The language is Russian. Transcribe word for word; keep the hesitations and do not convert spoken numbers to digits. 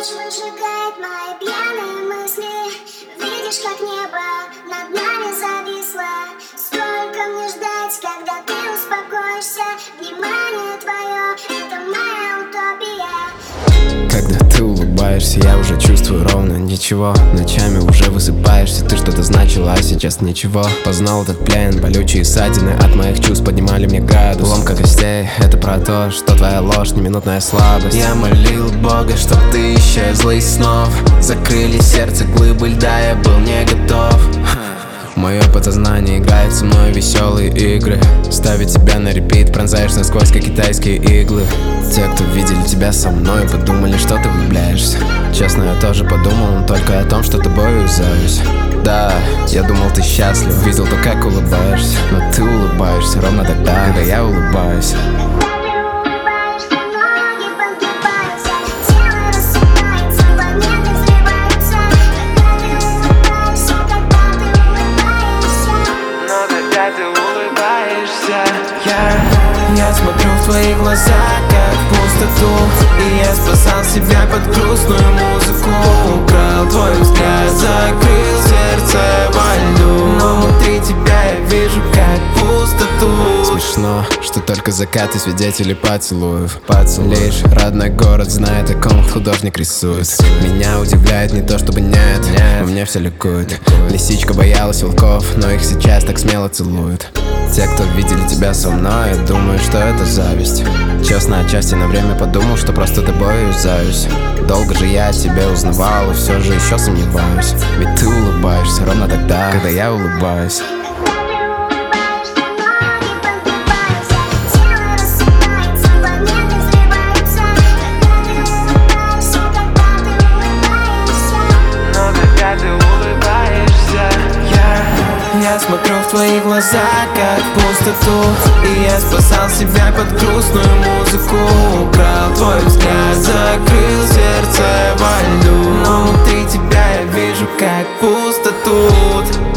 ночь выжигает мои пьяные мысли. Видишь, как небо над нами зависло. Сколько мне ждать, когда ты успокоишься? Внимание твое — это моя утопия. Когда ты улыбаешься, я уже чувствую ровно ничего. Ночами уже высыпаешься, ты что-то значила, а сейчас ничего. Познал этот плен, болючие ссадины от моих чувств поднимали мне градус. Ломка костей — это про то, что твоя ложь не минутная слабость. Я молил Бога, чтоб ты исчезла из снов. Закрыли сердце глыбы льда, я был не готов. Мое подсознание играет со мной веселые игры. Ставит тебя на репит, пронзаешь насквозь, как китайские иглы. Те, кто видели тебя со мной, подумали, что ты влюбляешься. Честно, я тоже подумал, но только о том, что тобой юзаюсь. Да, я думал, ты счастлив, видел то, как улыбаешься. Но ты улыбаешься ровно тогда, когда я улыбаюсь. Я, я смотрю в твои глаза, как в пустоту, и я спасал себя под грустную музыку. Украл твой взгляд, закрыл сердце во льду, но внутри тебя я вижу как пустоту. Смешно, что только закаты свидетели поцелуев. Поцелуй. Лишь родной город знает, о ком художник рисует. Меня удивляет не то, чтобы нет, нет. Мне все ликует. Лисичка боялась волков, но их сейчас так смело целуют. Те, кто видели тебя со мной, я думаю, что это зависть. Честно, отчасти на время подумал, что просто тобой юзаюсь. Долго же я о тебе узнавал, и все же еще сомневаюсь. Ведь ты улыбаешься ровно тогда, когда я улыбаюсь. Я смотрю в твои глаза, как в пустоту, и я спасал себя под грустную музыку. Украл твой взгляд, закрыл сердце во льду, но внутри тебя я вижу как пустоту.